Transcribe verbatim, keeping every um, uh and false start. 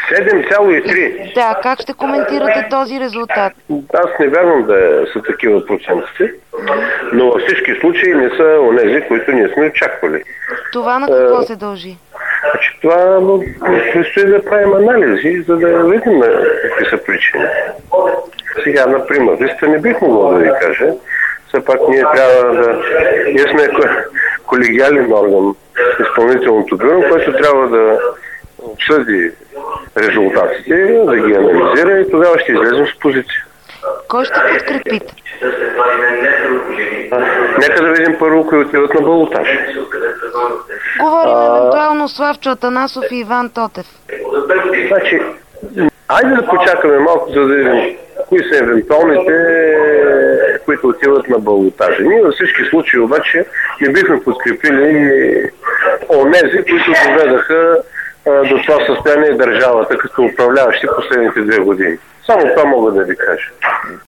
седем цяло и три. Да, как ще коментирате този резултат? Аз не вярвам да са такива процентите, но във всички случаи не са онези, които ние сме очаквали. Това на какво се дължи? Значи, това предстои да правим анализи, за да видим какви са причини. Сега, например, листа не бих могъл да ви кажа. Все пак ние трябва да... Ние сме колегиален орган, изпълнителното бюро, което трябва да обсъди резултатите, да ги анализира и тогава ще излезем с позиция. Кой ще подкрепите? Нека да видим първо, кои отиват на балотаж. Говорим а... евентуално Славчо Атанасов и Иван Тотев. Значи, айде да почакаме малко, за да видим кои са евентуалните, които отиват на балотажа. Ние във всички случаи обаче не бихме подкрепили онези, които доведаха до това състояние държавата като управляващи последните две години. Само това мога да ви кажа.